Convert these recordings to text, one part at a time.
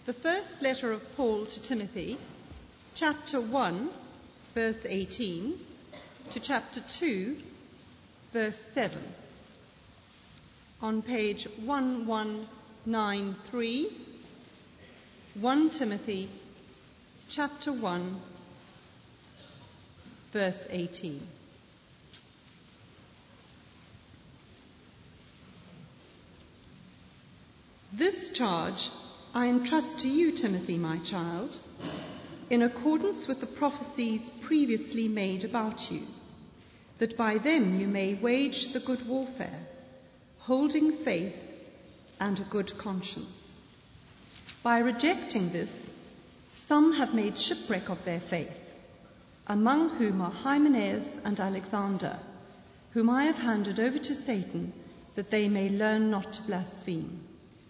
The first letter of Paul to Timothy, chapter 1, verse 18, to chapter 2, verse 7. On page 1193, 1 Timothy, chapter 1, verse 18. This charge I entrust to you, Timothy, my child, in accordance with the prophecies previously made about you, that by them you may wage the good warfare, holding faith and a good conscience. By rejecting this, some have made shipwreck of their faith, among whom are Hymenaeus and Alexander, whom I have handed over to Satan, that they may learn not to blaspheme.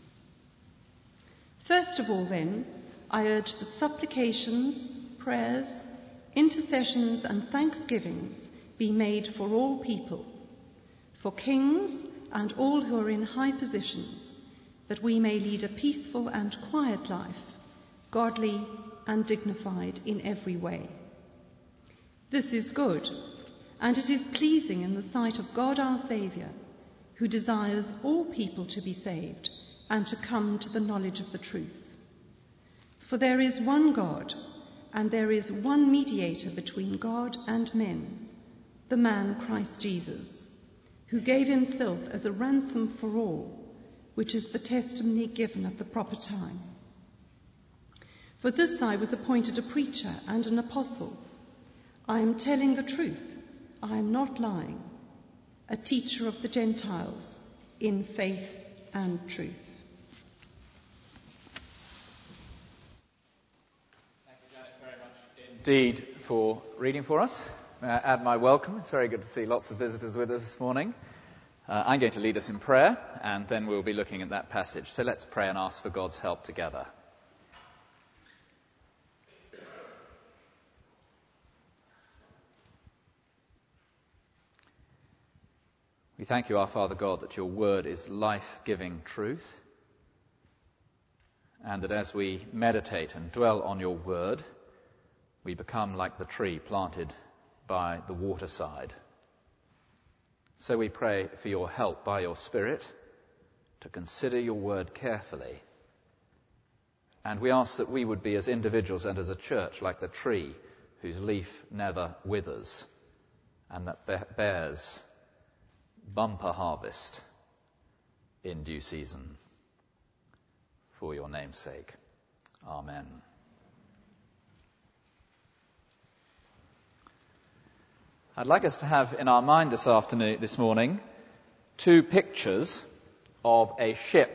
First of all, then, I urge that supplications, prayers, intercessions, and thanksgivings be made for all people, for kings and all who are in high positions, that we may lead a peaceful and quiet life, godly and dignified in every way. This is good, and it is pleasing in the sight of God our Saviour, who desires all people to be saved and to come to the knowledge of the truth. For there is one God, and there is one mediator between God and men, the man Christ Jesus, who gave himself as a ransom for all, which is the testimony given at the proper time. For this I was appointed a preacher and an apostle. I am telling the truth, I am not lying, a teacher of the Gentiles in faith and truth. Indeed, for reading for us. May I add my welcome. It's very good to see lots of visitors with us this morning. I'm going to lead us in prayer, and then we'll be looking at that passage. So let's pray and ask for God's help together. We thank you, our Father God, that your word is life-giving truth, and that as we meditate and dwell on your word, we become like the tree planted by the waterside. So we pray for your help by your Spirit to consider your word carefully. And we ask that we would be, as individuals and as a church, like the tree whose leaf never withers and that bears bumper harvest in due season. For your name's sake. Amen. I'd like us to have in our mind this morning, two pictures of a ship.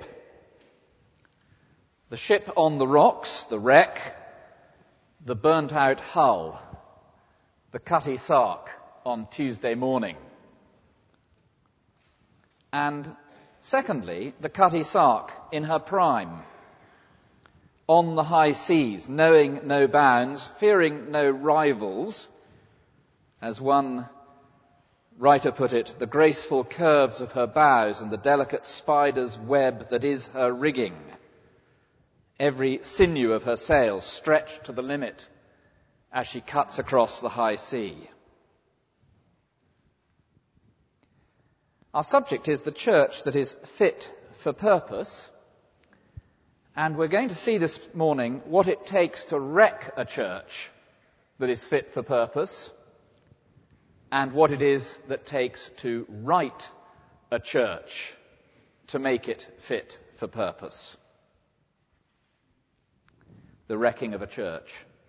The ship on the rocks, the wreck, the burnt-out hull, the Cutty Sark on Tuesday morning. And secondly, the Cutty Sark in her prime, on the high seas, knowing no bounds, fearing no rivals. As one writer put it, the graceful curves of her bows and the delicate spider's web that is her rigging. Every sinew of her sails stretched to the limit as she cuts across the high sea. Our subject is the church that is fit for purpose, and we're going to see this morning what it takes to wreck a church that is fit for purpose, and what it is that takes to right a church to make it fit for purpose. The wrecking of a church.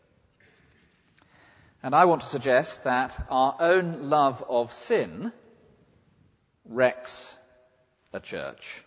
And I want to suggest that our own love of sin wrecks a church.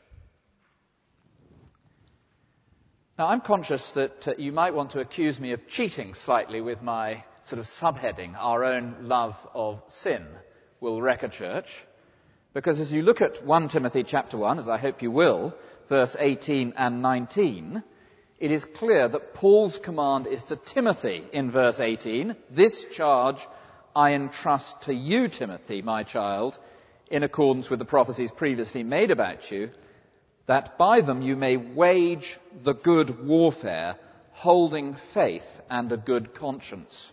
Now, I'm conscious that you might want to accuse me of cheating slightly with my sort of subheading, our own love of sin will wreck a church, because as you look at 1 Timothy chapter 1, as I hope you will, verse 18 and 19, it is clear that Paul's command is to Timothy in verse 18, "This charge I entrust to you, Timothy, my child, in accordance with the prophecies previously made about you, that by them you may wage the good warfare, holding faith and a good conscience.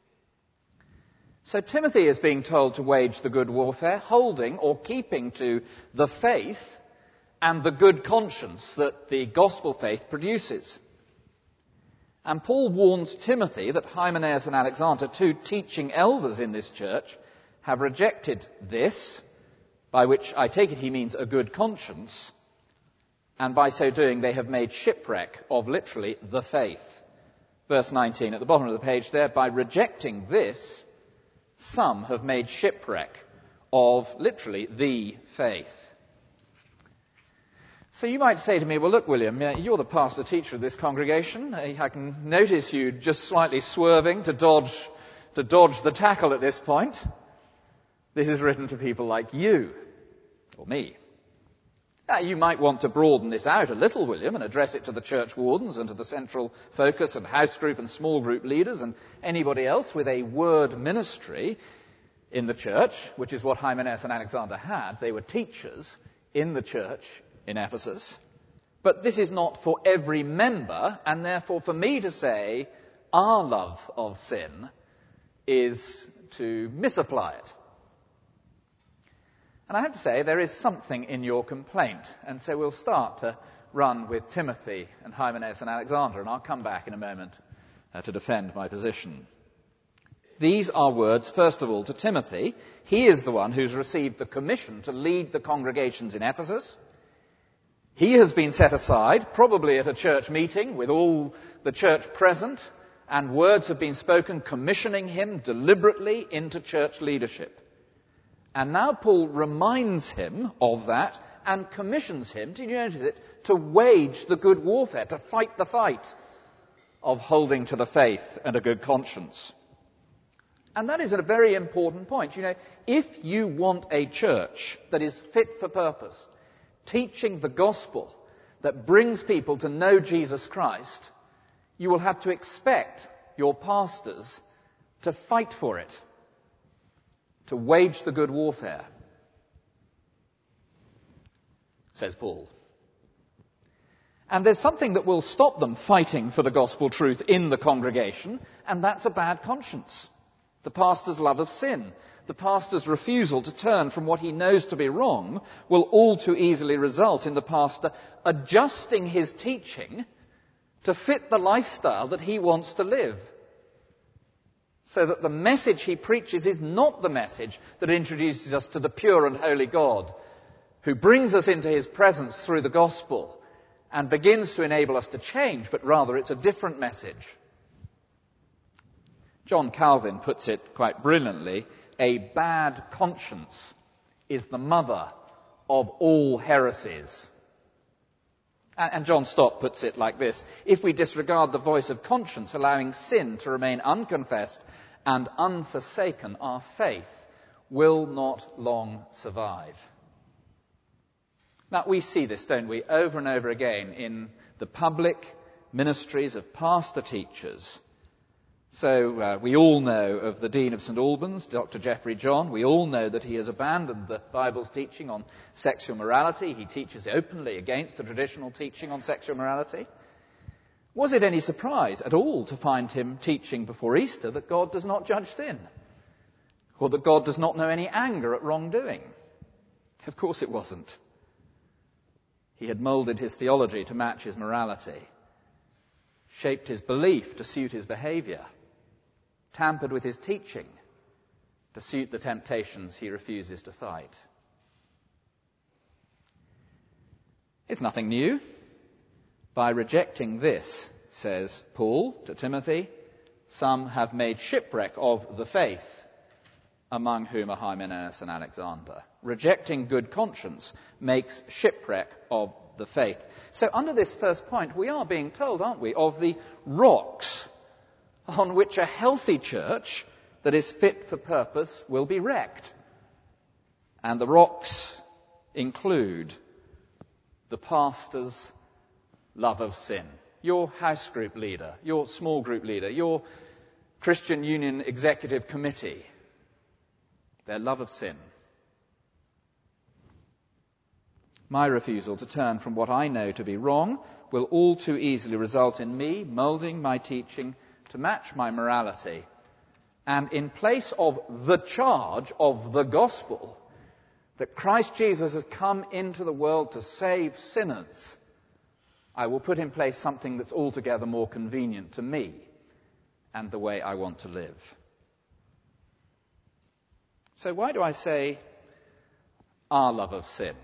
So Timothy is being told to wage the good warfare, holding or keeping to the faith and the good conscience that the gospel faith produces. And Paul warns Timothy that Hymenaeus and Alexander, two teaching elders in this church, have rejected this, by which I take it he means a good conscience, and by so doing they have made shipwreck of literally the faith. Verse 19 at the bottom of the page there, by rejecting this, some have made shipwreck of literally the faith. So you might say to me, well, look, William, you're the pastor teacher of this congregation. I can notice you just slightly swerving to dodge the tackle at this point. This is written to people like you, or me. You might want to broaden this out a little, William, and address it to the church wardens and to the central focus and house group and small group leaders and anybody else with a word ministry in the church, which is what Hymenaeus and Alexander had. They were teachers in the church in Ephesus. But this is not for every member, and therefore for me to say our love of sin is to misapply it. And I have to say there is something in your complaint, and so we'll start to run with Timothy and Hymenaeus and Alexander, and I'll come back in a moment to defend my position. These are words, first of all, to Timothy. He is the one who's received the commission to lead the congregations in Ephesus. He has been set aside, probably at a church meeting with all the church present, and words have been spoken commissioning him deliberately into church leadership. And now Paul reminds him of that and commissions him, did you notice it, to wage the good warfare, to fight the fight of holding to the faith and a good conscience. And that is a very important point. If you want a church that is fit for purpose, teaching the gospel that brings people to know Jesus Christ, you will have to expect your pastors to fight for it, to wage the good warfare, says Paul. And there's something that will stop them fighting for the gospel truth in the congregation, and that's a bad conscience. The pastor's love of sin, the pastor's refusal to turn from what he knows to be wrong, will all too easily result in the pastor adjusting his teaching to fit the lifestyle that he wants to live. So that the message he preaches is not the message that introduces us to the pure and holy God, who brings us into his presence through the gospel and begins to enable us to change, but rather it's a different message. John Calvin puts it quite brilliantly, a bad conscience is the mother of all heresies. And John Stott puts it like this: if we disregard the voice of conscience, allowing sin to remain unconfessed and unforsaken, our faith will not long survive. Now, we see this, don't we, over and over again in the public ministries of pastor teachers. So we all know of the Dean of St Albans, Dr. Geoffrey John. We all know that he has abandoned the Bible's teaching on sexual morality. He teaches openly against the traditional teaching on sexual morality. Was it any surprise at all to find him teaching before Easter that God does not judge sin? Or that God does not know any anger at wrongdoing? Of course it wasn't. He had moulded his theology to match his morality, shaped his belief to suit his behaviour, tampered with his teaching to suit the temptations he refuses to fight. It's nothing new. By rejecting this, says Paul to Timothy, some have made shipwreck of the faith, among whom are Hymenaeus and Alexander. Rejecting good conscience makes shipwreck of the faith. So under this first point, we are being told, aren't we, of the rocks on which a healthy church that is fit for purpose will be wrecked. And the rocks include the pastor's love of sin, your house group leader, your small group leader, your Christian Union Executive Committee, their love of sin. My refusal to turn from what I know to be wrong will all too easily result in me moulding my teaching to match my morality. And in place of the charge of the gospel, that Christ Jesus has come into the world to save sinners, I will put in place something that's altogether more convenient to me and the way I want to live. So why do I say our love of sin?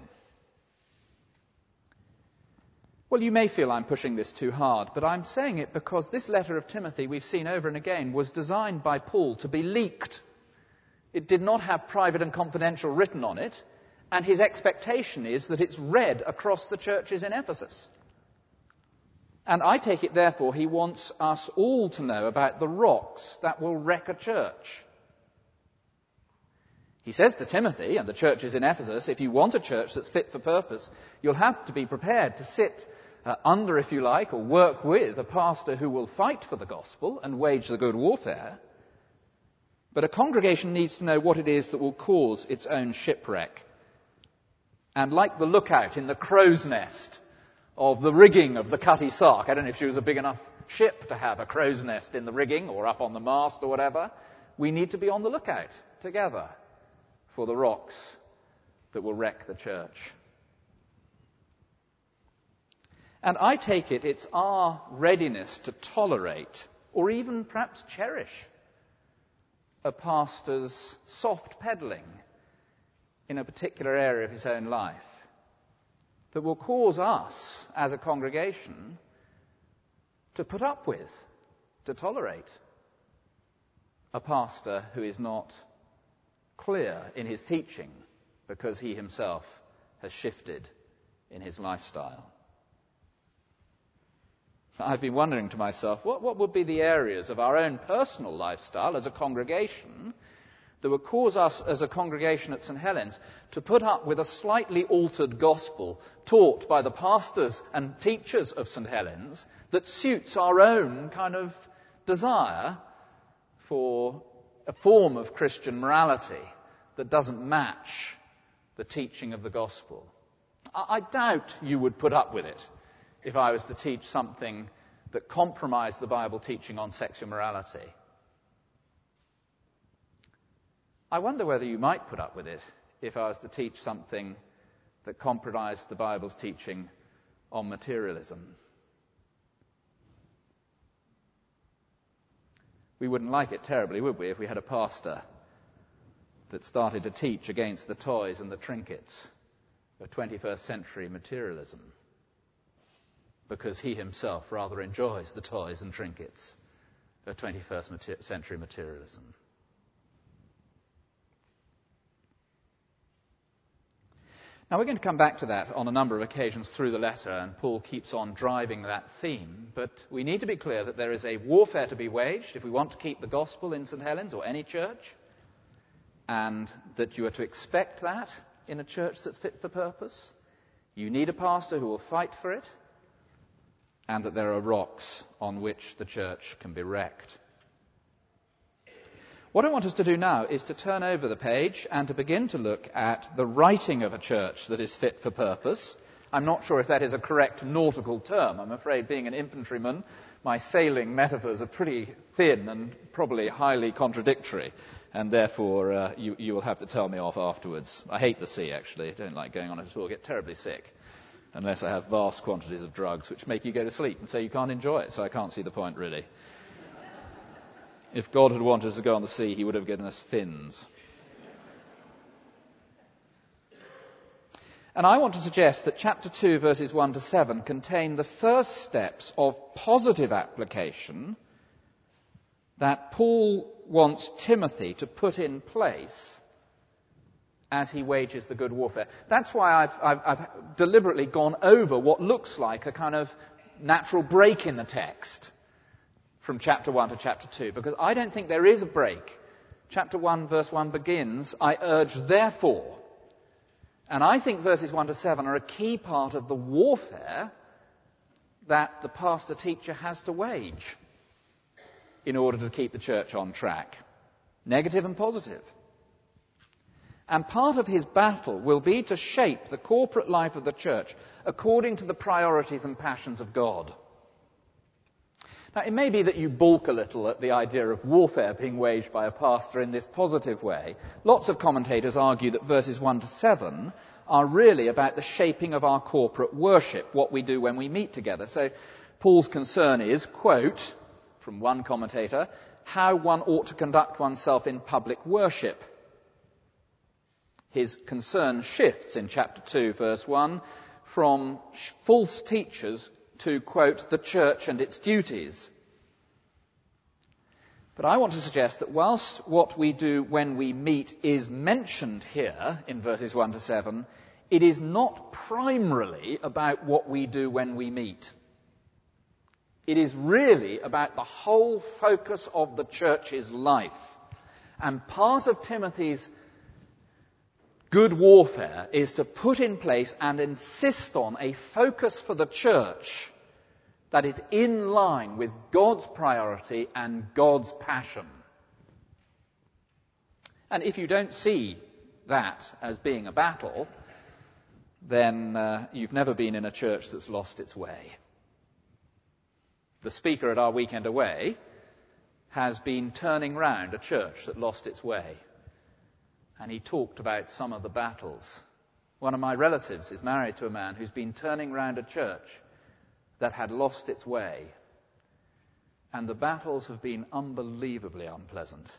Well, you may feel I'm pushing this too hard, but I'm saying it because this letter of Timothy, we've seen over and again, was designed by Paul to be leaked. It did not have private and confidential written on it, and his expectation is that it's read across the churches in Ephesus. And I take it, therefore, he wants us all to know about the rocks that will wreck a church. He says to Timothy and the churches in Ephesus, if you want a church that's fit for purpose, you'll have to be prepared to sit under, if you like, or work with a pastor who will fight for the gospel and wage the good warfare. But a congregation needs to know what it is that will cause its own shipwreck. And like the lookout in the crow's nest of the rigging of the Cutty Sark, I don't know if she was a big enough ship to have a crow's nest in the rigging or up on the mast or whatever, we need to be on the lookout together for the rocks that will wreck the church. And I take it it's our readiness to tolerate, or even perhaps cherish, a pastor's soft peddling in a particular area of his own life that will cause us, as a congregation, to put up with, to tolerate, a pastor who is not clear in his teaching because he himself has shifted in his lifestyle. I've been wondering to myself, what would be the areas of our own personal lifestyle as a congregation that would cause us as a congregation at St. Helens to put up with a slightly altered gospel taught by the pastors and teachers of St. Helens that suits our own kind of desire for a form of Christian morality that doesn't match the teaching of the gospel. I doubt you would put up with it if I was to teach something that compromised the Bible teaching on sexual morality. I wonder whether you might put up with it if I was to teach something that compromised the Bible's teaching on materialism. We wouldn't like it terribly, would we, if we had a pastor that started to teach against the toys and the trinkets of 21st century materialism, because he himself rather enjoys the toys and trinkets of 21st century materialism. Now, we're going to come back to that on a number of occasions through the letter, and Paul keeps on driving that theme, but we need to be clear that there is a warfare to be waged if we want to keep the gospel in St. Helens or any church, and that you are to expect that in a church that's fit for purpose. You need a pastor who will fight for it, and that there are rocks on which the church can be wrecked. What I want us to do now is to turn over the page and to begin to look at the writing of a church that is fit for purpose. I'm not sure if that is a correct nautical term. I'm afraid, being an infantryman, my sailing metaphors are pretty thin and probably highly contradictory, and therefore you will have to tell me off afterwards. I hate the sea, actually. I don't like going on it at all. I get terribly sick unless I have vast quantities of drugs which make you go to sleep and so you can't enjoy it, so I can't see the point, really. If God had wanted us to go on the sea, he would have given us fins. And I want to suggest that chapter 2, verses 1 to 7 contain the first steps of positive application that Paul wants Timothy to put in place as he wages the good warfare. That's why I've deliberately gone over what looks like a kind of natural break in the text from chapter 1 to chapter 2, because I don't think there is a break. Chapter 1, verse 1 begins, I urge therefore. And I think verses 1 to 7 are a key part of the warfare that the pastor-teacher has to wage in order to keep the church on track, negative and positive. And part of his battle will be to shape the corporate life of the church according to the priorities and passions of God. Now, it may be that you balk a little at the idea of warfare being waged by a pastor in this positive way. Lots of commentators argue that verses 1 to 7 are really about the shaping of our corporate worship, what we do when we meet together. So Paul's concern is, quote, from one commentator, how one ought to conduct oneself in public worship. His concern shifts in chapter 2, verse 1, from false teachers to, quote, the church and its duties. But I want to suggest that whilst what we do when we meet is mentioned here in verses 1 to 7, it is not primarily about what we do when we meet. It is really about the whole focus of the church's life. And part of Timothy's good warfare is to put in place and insist on a focus for the church that is in line with God's priority and God's passion. And if you don't see that as being a battle, then you've never been in a church that's lost its way. The speaker at our weekend away has been turning round a church that lost its way. And he talked about some of the battles. One of my relatives is married to a man who's been turning round a church that had lost its way. And the battles have been unbelievably unpleasant.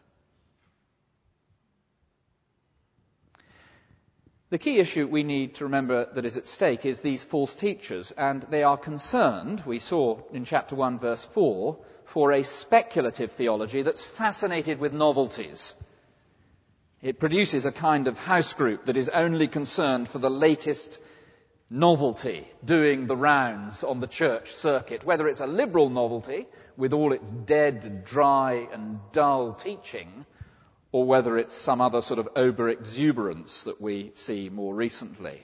The key issue we need to remember that is at stake is these false teachers, and they are concerned, we saw in chapter 1 verse 4, for a speculative theology that's fascinated with novelties. It produces a kind of house group that is only concerned for the latest novelty doing the rounds on the church circuit, whether it's a liberal novelty with all its dead, dry and dull teaching, or whether it's some other sort of over-exuberance that we see more recently.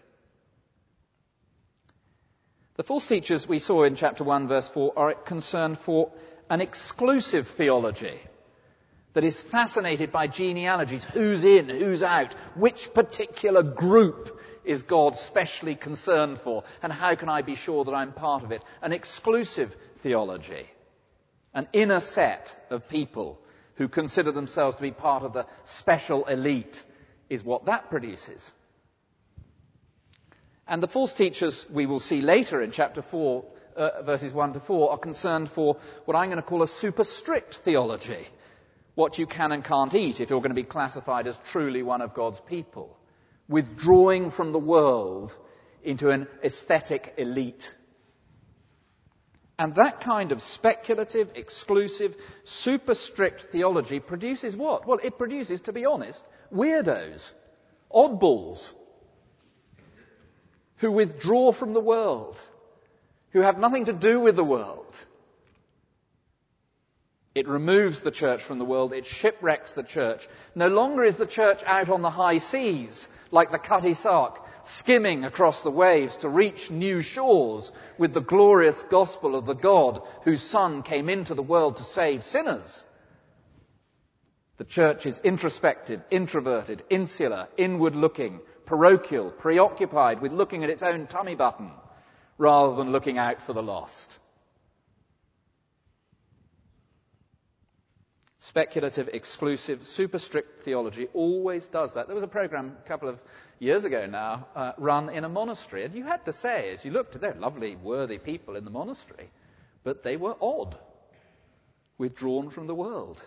The false teachers we saw in chapter 1 verse 4 are concerned for an exclusive theology that is fascinated by genealogies, who's in, who's out, which particular group is God specially concerned for, and how can I be sure that I'm part of it? An exclusive theology, an inner set of people who consider themselves to be part of the special elite is what that produces. And the false teachers we will see later in chapter 4, verses 1 to 4, are concerned for what I'm going to call a super strict theology. What you can and can't eat if you're going to be classified as truly one of God's people. Withdrawing from the world into an aesthetic elite. And that kind of speculative, exclusive, super strict theology produces what? Well, it produces, to be honest, weirdos, oddballs, who withdraw from the world, who have nothing to do with the world. It removes the church from the world. It shipwrecks the church. No longer is the church out on the high seas like the Cutty Sark, skimming across the waves to reach new shores with the glorious gospel of the God whose Son came into the world to save sinners. The church is introspective, introverted, insular, inward-looking, parochial, preoccupied with looking at its own tummy button rather than looking out for the lost. Speculative, exclusive, super strict theology always does that. There was a program a couple of years ago now run in a monastery, and you had to say, as you looked at them, lovely, worthy people in the monastery, but they were odd, withdrawn from the world.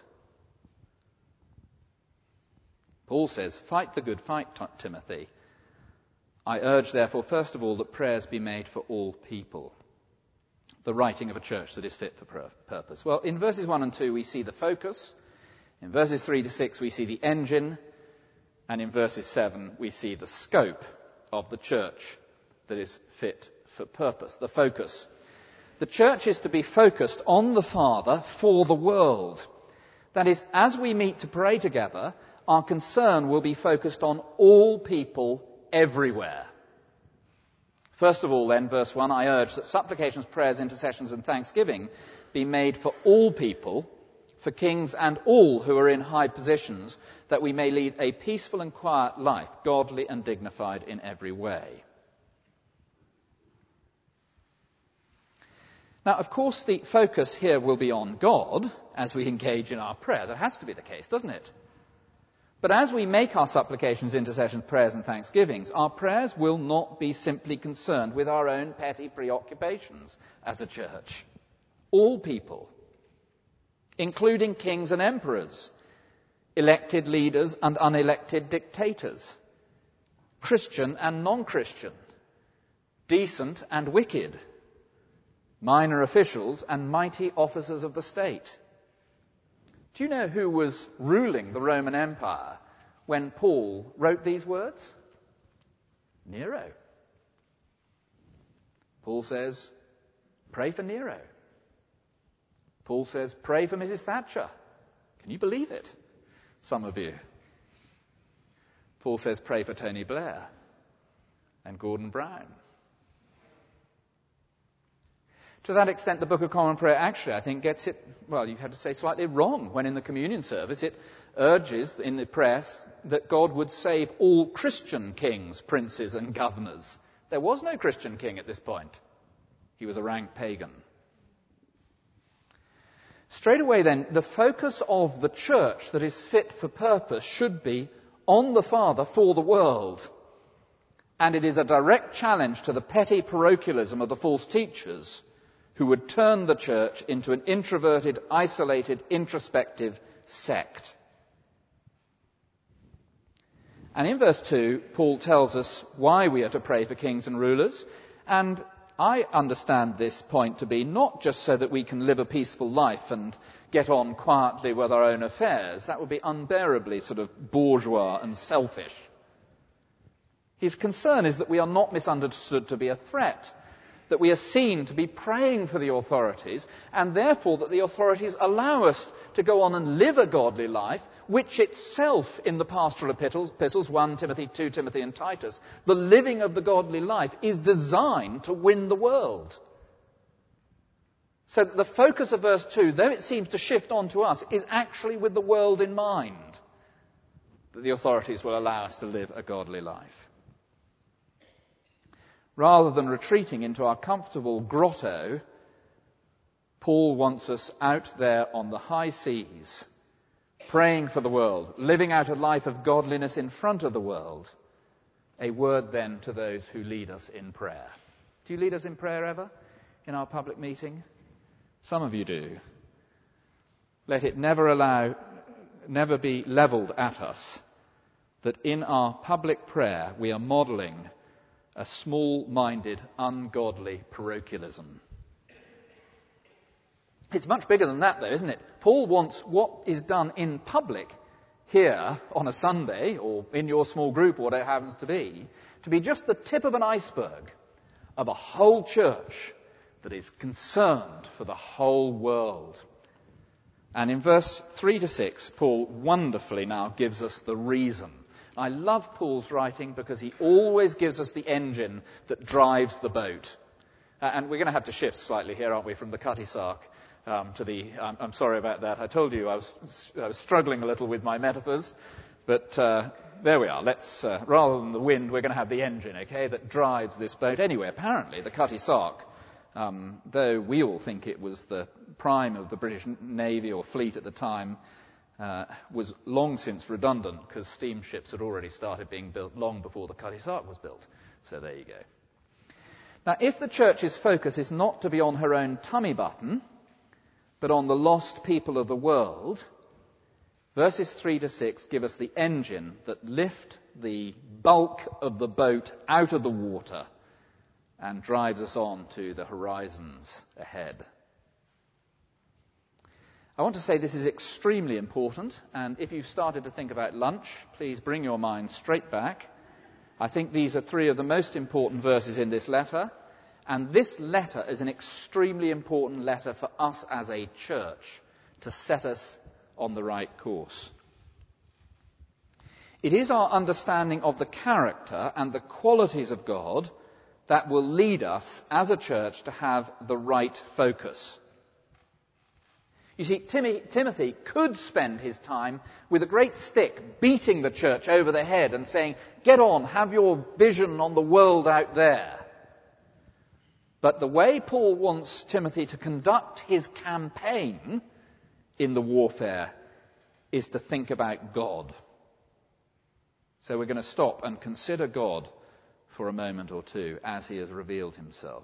Paul says, fight the good fight, Timothy. I urge, therefore, first of all, that prayers be made for all people. The writing of a church that is fit for purpose. Well, in verses 1 and 2 we see the focus. In verses 3 to 6 we see the engine. And in verses 7 we see the scope of the church that is fit for purpose. The focus. The church is to be focused on the Father for the world. That is, as we meet to pray together, our concern will be focused on all people everywhere. First of all, then, verse 1, I urge that supplications, prayers, intercessions and thanksgiving be made for all people, for kings and all who are in high positions, that we may lead a peaceful and quiet life, godly and dignified in every way. Now, of course, the focus here will be on God as we engage in our prayer. That has to be the case, doesn't it? But as we make our supplications, intercessions, prayers and thanksgivings, our prayers will not be simply concerned with our own petty preoccupations as a church. All people, including kings and emperors, elected leaders and unelected dictators, Christian and non-Christian, decent and wicked, minor officials and mighty officers of the state. Do you know who was ruling the Roman Empire when Paul wrote these words? Nero. Paul says, pray for Nero. Paul says, pray for Mrs. Thatcher. Can you believe it? Some of you. Paul says, pray for Tony Blair and Gordon Brown. To that extent, the Book of Common Prayer actually, I think, gets it, well, you have to say slightly wrong, when in the communion service it urges in the press that God would save all Christian kings, princes and governors. There was no Christian king at this point. He was a rank pagan. Straight away then, the focus of the church that is fit for purpose should be on the Father for the world. And it is a direct challenge to the petty parochialism of the false teachers who would turn the church into an introverted, isolated, introspective sect. And in verse 2, Paul tells us why we are to pray for kings and rulers, and I understand this point to be not just so that we can live a peaceful life and get on quietly with our own affairs. That would be unbearably sort of bourgeois and selfish. His concern is that we are not misunderstood to be a threat, that we are seen to be praying for the authorities, and therefore that the authorities allow us to go on and live a godly life, which itself, in the pastoral epistles, 1 Timothy, 2 Timothy and Titus, the living of the godly life is designed to win the world. So that the focus of verse 2, though it seems to shift on to us, is actually with the world in mind, that the authorities will allow us to live a godly life. Rather than retreating into our comfortable grotto, Paul wants us out there on the high seas, praying for the world, living out a life of godliness in front of the world. A word then to those who lead us in prayer. Do you lead us in prayer ever in our public meeting? Some of you do. Let it never be levelled at us that in our public prayer we are modelling a small-minded, ungodly parochialism. It's much bigger than that, though, isn't it? Paul wants what is done in public here on a Sunday, or in your small group, or whatever it happens to be just the tip of an iceberg of a whole church that is concerned for the whole world. And in verse 3 to 6, Paul wonderfully now gives us the reason. I love Paul's writing because he always gives us the engine that drives the boat. And we're going to have to shift slightly here, aren't we, from the Cutty Sark to the... I'm sorry about that. I told you I was struggling a little with my metaphors. But there we are. Let's, rather than the wind, we're going to have the engine, okay, that drives this boat. Anyway, apparently the Cutty Sark, though we all think it was the prime of the British Navy or fleet at the time, was long since redundant because steamships had already started being built long before the Cutty Sark was built. So there you go. Now, if the church's focus is not to be on her own tummy button, but on the lost people of the world, verses 3 to 6 give us the engine that lift the bulk of the boat out of the water and drives us on to the horizons ahead. I want to say this is extremely important, and if you've started to think about lunch, please bring your mind straight back. I think these are three of the most important verses in this letter, and this letter is an extremely important letter for us as a church to set us on the right course. It is our understanding of the character and the qualities of God that will lead us as a church to have the right focus. You see, Timothy could spend his time with a great stick beating the church over the head and saying, "Get on, have your vision on the world out there." But the way Paul wants Timothy to conduct his campaign in the warfare is to think about God. So we're going to stop and consider God for a moment or two as he has revealed himself.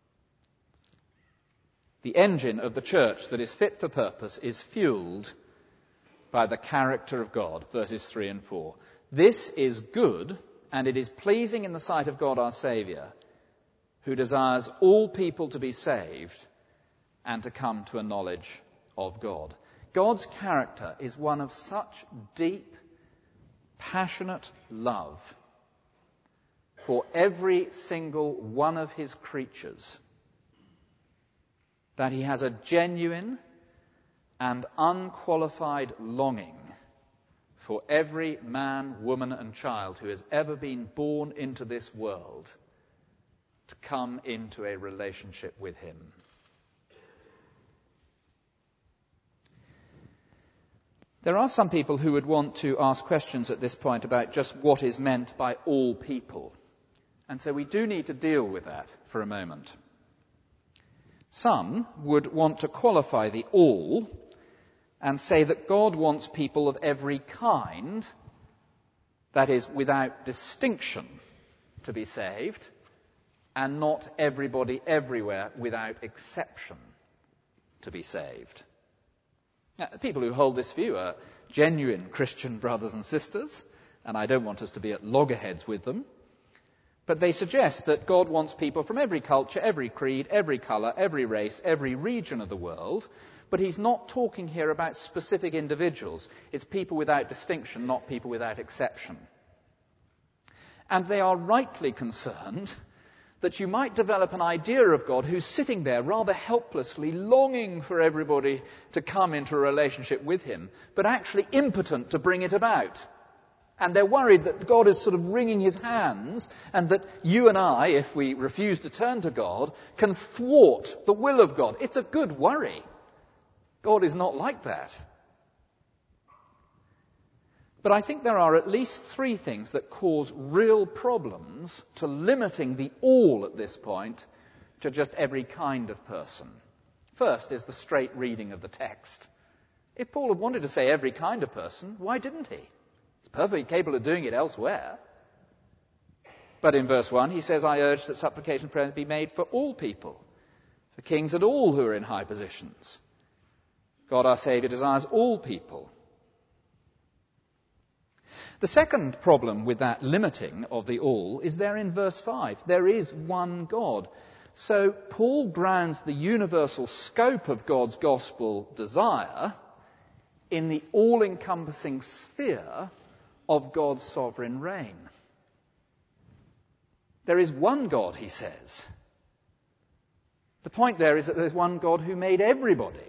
The engine of the church that is fit for purpose is fueled by the character of God, verses 3 and 4. This is good, and it is pleasing in the sight of God our Saviour, who desires all people to be saved and to come to a knowledge of God. God's character is one of such deep, passionate love for every single one of his creatures that he has a genuine and unqualified longing for every man, woman and child who has ever been born into this world to come into a relationship with him. There are some people who would want to ask questions at this point about just what is meant by all people. And so we do need to deal with that for a moment. Some would want to qualify the all and say that God wants people of every kind, that is, without distinction, to be saved, and not everybody everywhere without exception to be saved. Now, people who hold this view are genuine Christian brothers and sisters, and I don't want us to be at loggerheads with them. But they suggest that God wants people from every culture, every creed, every colour, every race, every region of the world. But he's not talking here about specific individuals. It's people without distinction, not people without exception. And they are rightly concerned that you might develop an idea of God who's sitting there rather helplessly, longing for everybody to come into a relationship with him, but actually impotent to bring it about. And they're worried that God is sort of wringing his hands, and that you and I, if we refuse to turn to God, can thwart the will of God. It's a good worry. God is not like that. But I think there are at least three things that cause real problems to limiting the all at this point to just every kind of person. First is the straight reading of the text. If Paul had wanted to say every kind of person, why didn't he? He's perfectly capable of doing it elsewhere. But in verse 1 he says, "I urge that supplication and prayers be made for all people, for kings and all who are in high positions. God our Saviour desires all people." The second problem with that limiting of the all is there in verse 5. There is one God. So Paul grounds the universal scope of God's gospel desire in the all-encompassing sphere of God's sovereign reign. There is one God, he says. The point there is that there's one God who made everybody.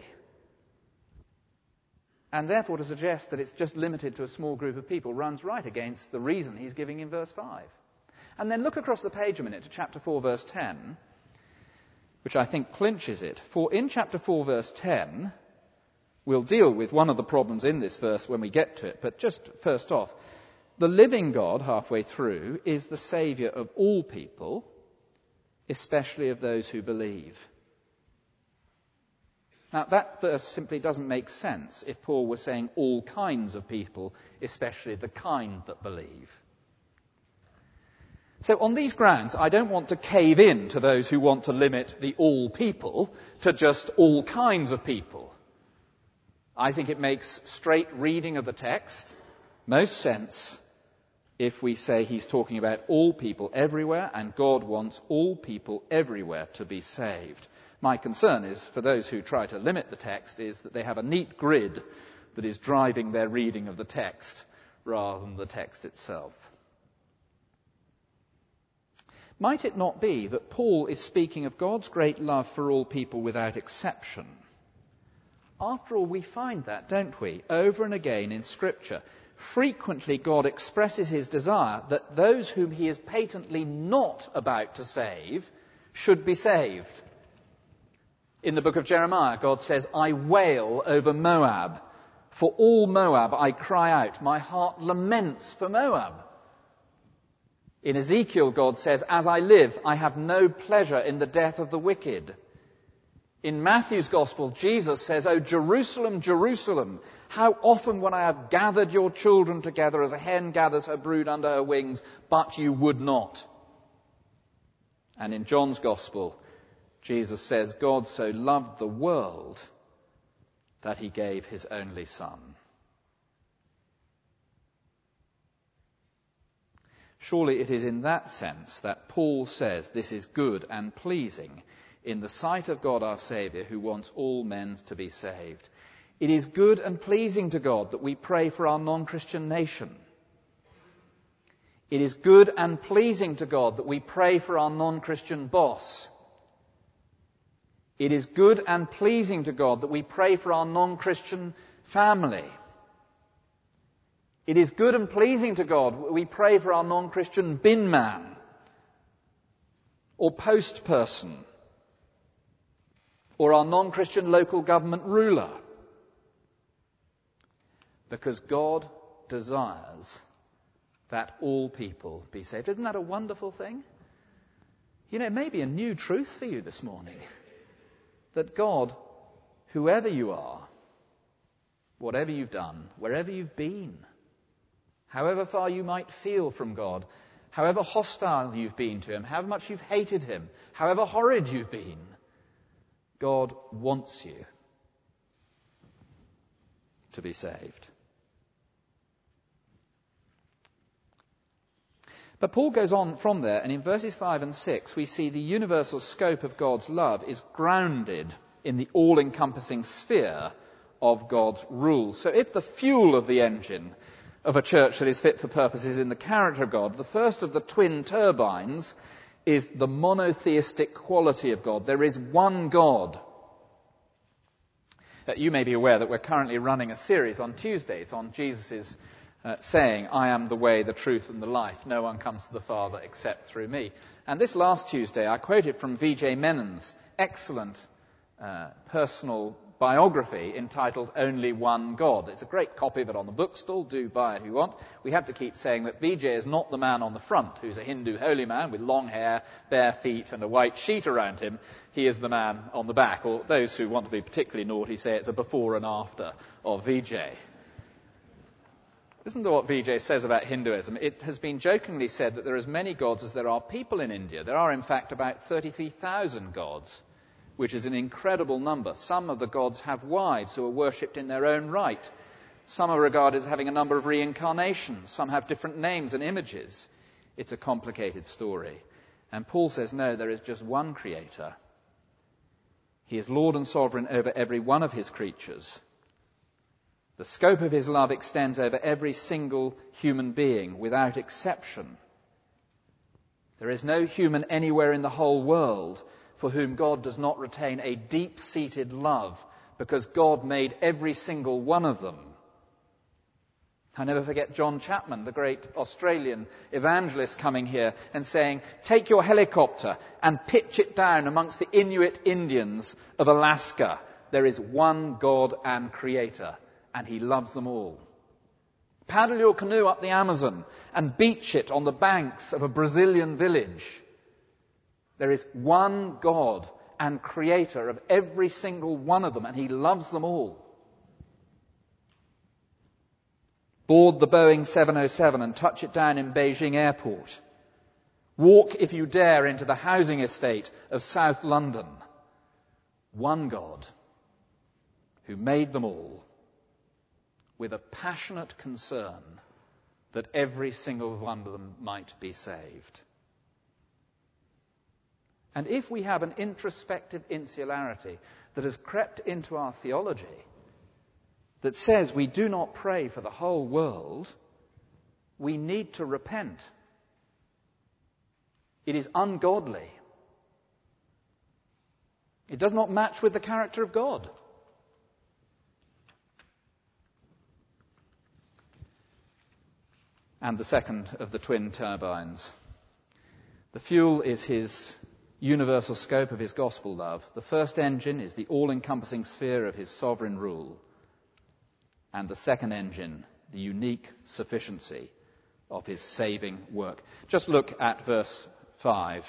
And therefore to suggest that it's just limited to a small group of people runs right against the reason he's giving in verse 5. And then look across the page a minute to chapter 4, verse 10, which I think clinches it. For in chapter 4, verse 10, we'll deal with one of the problems in this verse when we get to it, but just first off, the living God, halfway through, is the Saviour of all people, especially of those who believe. Now, that verse simply doesn't make sense if Paul were saying all kinds of people, especially the kind that believe. So on these grounds, I don't want to cave in to those who want to limit the all people to just all kinds of people. I think it makes straight reading of the text most sense if we say he's talking about all people everywhere, and God wants all people everywhere to be saved. My concern is, for those who try to limit the text, is that they have a neat grid that is driving their reading of the text rather than the text itself. Might it not be that Paul is speaking of God's great love for all people without exception? After all, we find that, don't we, over and again in Scripture. Frequently God expresses his desire that those whom he is patently not about to save should be saved. In the book of Jeremiah, God says, I wail over Moab. For all Moab I cry out. My heart laments for Moab. In Ezekiel, God says, as I live, I have no pleasure in the death of the wicked. In Matthew's Gospel, Jesus says, O Jerusalem, Jerusalem, how often would I have gathered your children together as a hen gathers her brood under her wings, but you would not. And in John's Gospel, Jesus says, God so loved the world that he gave his only Son. Surely it is in that sense that Paul says this is good and pleasing in the sight of God our Saviour, who wants all men to be saved. It is good and pleasing to God that we pray for our non-Christian nation. It is good and pleasing to God that we pray for our non-Christian boss. It is good and pleasing to God that we pray for our non-Christian family. It is good and pleasing to God that we pray for our non-Christian bin man or post person or our non-Christian local government ruler. Because God desires that all people be saved. Isn't that a wonderful thing? You know, it may be a new truth for you this morning. That God, whoever you are, whatever you've done, wherever you've been, however far you might feel from God, however hostile you've been to him, however much you've hated him, however horrid you've been, God wants you to be saved. But Paul goes on from there, and in verses 5 and 6 we see the universal scope of God's love is grounded in the all-encompassing sphere of God's rule. So if the fuel of the engine of a church that is fit for purpose is in the character of God, the first of the twin turbines is the monotheistic quality of God. There is one God. You may be aware that we're currently running a series on Tuesdays on Jesus' saying, I am the way, the truth and the life. No one comes to the Father except through me. And this last Tuesday I quoted from V.J. Menon's excellent personal biography entitled Only One God. It's a great copy of it on the bookstall. Do buy it if you want. We have to keep saying that V.J. is not the man on the front who's a Hindu holy man with long hair, bare feet and a white sheet around him. He is the man on the back. Or those who want to be particularly naughty say it's a before and after of V.J. Listen to what Vijay says about Hinduism. It has been jokingly said that there are as many gods as there are people in India. There are, in fact, about 33,000 gods, which is an incredible number. Some of the gods have wives who are worshipped in their own right. Some are regarded as having a number of reincarnations. Some have different names and images. It's a complicated story. And Paul says, no, there is just one Creator. He is Lord and sovereign over every one of his creatures. The scope of his love extends over every single human being, without exception. There is no human anywhere in the whole world for whom God does not retain a deep-seated love, because God made every single one of them. I never forget John Chapman, the great Australian evangelist, coming here and saying, take your helicopter and pitch it down amongst the Inuit Indians of Alaska. There is one God and Creator, and he loves them all. Paddle your canoe up the Amazon and beach it on the banks of a Brazilian village. There is one God and Creator of every single one of them, and he loves them all. Board the Boeing 707 and touch it down in Beijing Airport. Walk, if you dare, into the housing estate of South London. One God who made them all, with a passionate concern that every single one of them might be saved. And if we have an introspective insularity that has crept into our theology that says we do not pray for the whole world, we need to repent. It is ungodly. It does not match with the character of God. And the second of the twin turbines. The fuel is his universal scope of his gospel love. The first engine is the all-encompassing sphere of his sovereign rule. And the second engine, the unique sufficiency of his saving work. Just look at verse 5.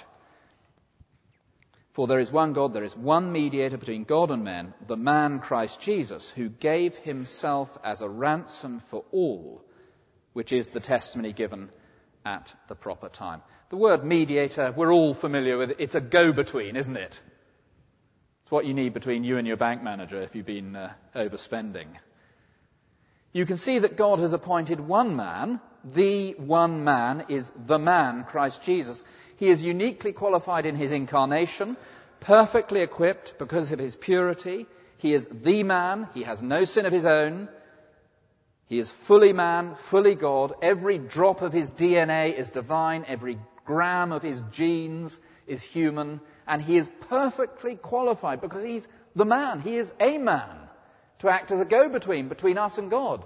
For there is one God, there is one mediator between God and men, the man Christ Jesus, who gave himself as a ransom for all, which is the testimony given at the proper time. The word mediator, we're all familiar with it. It's a go-between, isn't it? It's what you need between you and your bank manager if you've been overspending. You can see that God has appointed one man. The one man is the man, Christ Jesus. He is uniquely qualified in his incarnation, perfectly equipped because of his purity. He is the man. He has no sin of his own. He is fully man, fully God. Every drop of his DNA is divine. Every gram of his genes is human. And he is perfectly qualified because he's the man. He is a man to act as a go-between between us and God.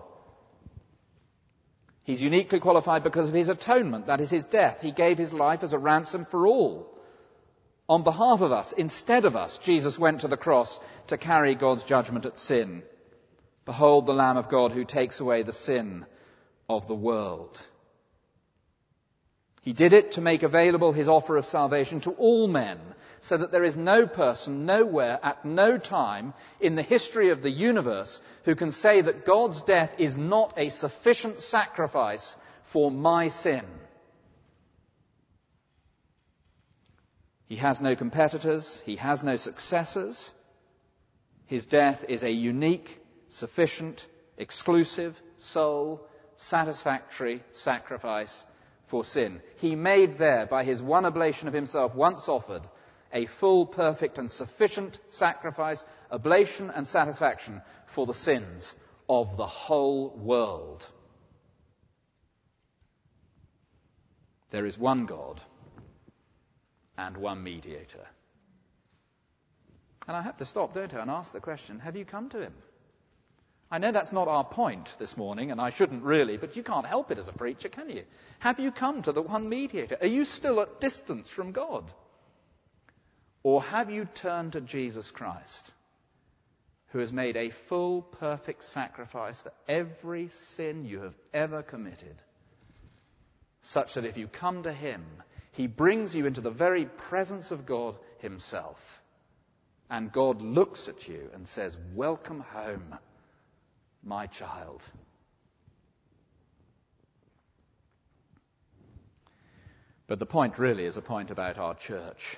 He's uniquely qualified because of his atonement, that is his death. He gave his life as a ransom for all. On behalf of us, instead of us, Jesus went to the cross to carry God's judgment at sin. Behold the Lamb of God who takes away the sin of the world. He did it to make available his offer of salvation to all men, so that there is no person, nowhere, at no time in the history of the universe who can say that God's death is not a sufficient sacrifice for my sin. He has no competitors. He has no successors. His death is a unique, sufficient, exclusive, sole, satisfactory sacrifice for sin. He made there, by his one oblation of himself once offered, a full, perfect and sufficient sacrifice, oblation and satisfaction for the sins of the whole world. There is one God and one mediator. And I have to stop, don't I, and ask the question, have you come to him? I know that's not our point this morning, and I shouldn't really, but you can't help it as a preacher, can you? Have you come to the one mediator? Are you still at distance from God? Or have you turned to Jesus Christ, who has made a full, perfect sacrifice for every sin you have ever committed, such that if you come to him, he brings you into the very presence of God himself, and God looks at you and says, "Welcome home, my child." But the point really is a point about our church.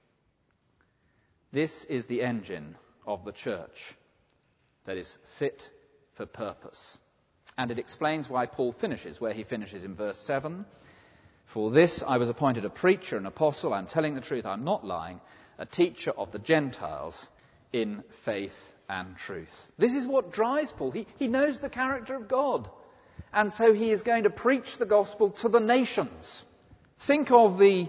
This is the engine of the church that is fit for purpose. And it explains why Paul finishes where he finishes in verse 7. For this I was appointed a preacher, an apostle, I'm telling the truth, I'm not lying, a teacher of the Gentiles in faith and truth. This is what drives Paul. He knows the character of God. And so he is going to preach the gospel to the nations. Think of the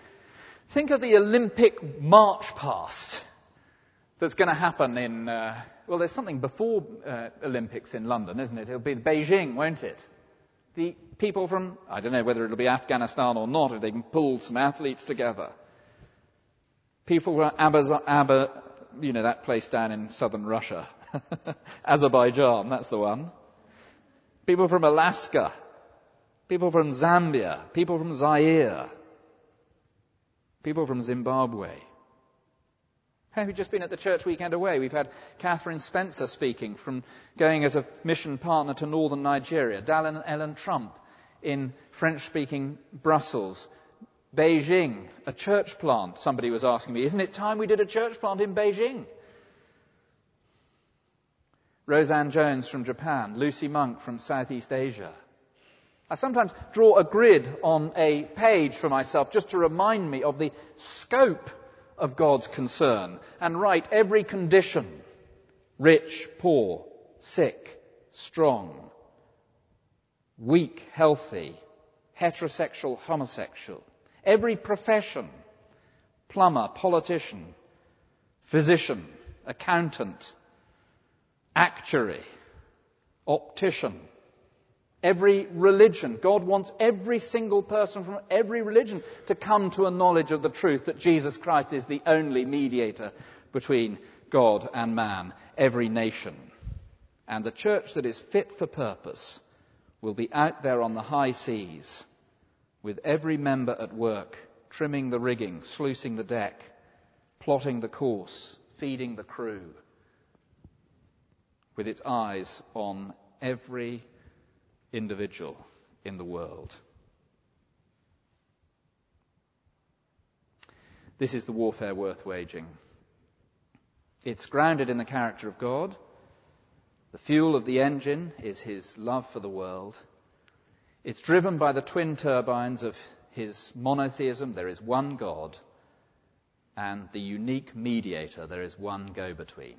Olympic march past that's going to happen in, there's something before Olympics in London, isn't it? It'll be Beijing, won't it? The people from, I don't know whether it'll be Afghanistan or not, if they can pull some athletes together. People from that place down in southern Russia. Azerbaijan, that's the one. People from Alaska. People from Zambia. People from Zaire. People from Zimbabwe. We've just been at the church weekend away. We've had Catherine Spencer speaking from going as a mission partner to northern Nigeria. Dallin and Ellen Trump in French-speaking Brussels. Beijing, a church plant. Somebody was asking me, isn't it time we did a church plant in Beijing? Roseanne Jones from Japan. Lucy Monk from Southeast Asia. I sometimes draw a grid on a page for myself just to remind me of the scope of God's concern and write every condition: rich, poor, sick, strong, weak, healthy, heterosexual, homosexual, every profession: plumber, politician, physician, accountant, actuary, optician, Every religion. God wants every single person from every religion to come to a knowledge of the truth that Jesus Christ is the only mediator between God and man, every nation. And the church that is fit for purpose will be out there on the high seas, with every member at work, trimming the rigging, sluicing the deck, plotting the course, feeding the crew, with its eyes on every individual in the world. This is the warfare worth waging. It's grounded in the character of God. The fuel of the engine is his love for the world. It's driven by the twin turbines of his monotheism. There is one God, and the unique mediator, there is one go-between.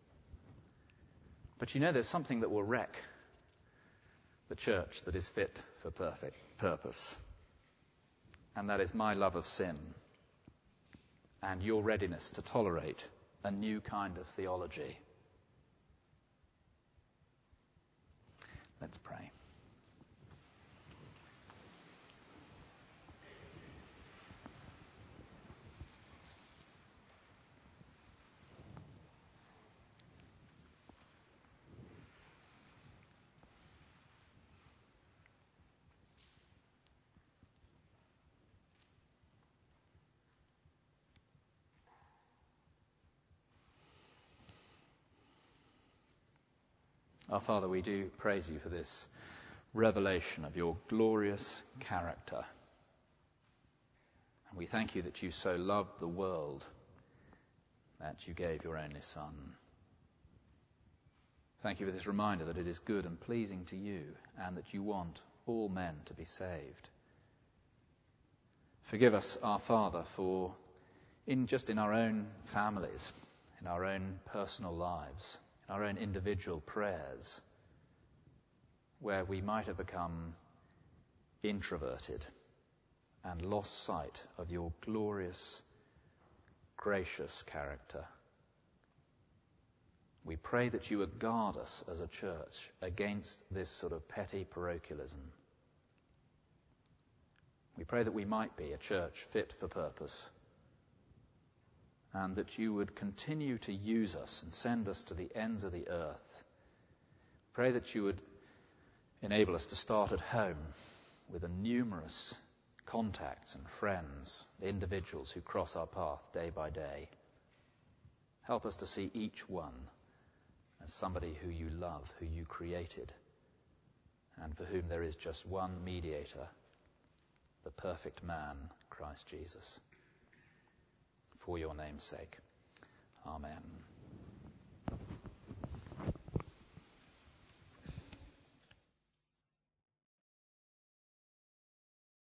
But there's something that will wreck the church that is fit for perfect purpose. And that is my love of sin and your readiness to tolerate a new kind of theology. Let's pray. Our Father, we do praise you for this revelation of your glorious character. And we thank you that you so loved the world that you gave your only Son. Thank you for this reminder that it is good and pleasing to you and that you want all men to be saved. Forgive us, our Father, for in our own families, in our own personal lives, our own individual prayers, where we might have become introverted and lost sight of your glorious, gracious character. We pray that you would guard us as a church against this sort of petty parochialism. We pray that we might be a church fit for purpose, and that you would continue to use us and send us to the ends of the earth. Pray that you would enable us to start at home with the numerous contacts and friends, individuals who cross our path day by day. Help us to see each one as somebody who you love, who you created, and for whom there is just one mediator, the perfect man, Christ Jesus. For your name's sake. Amen.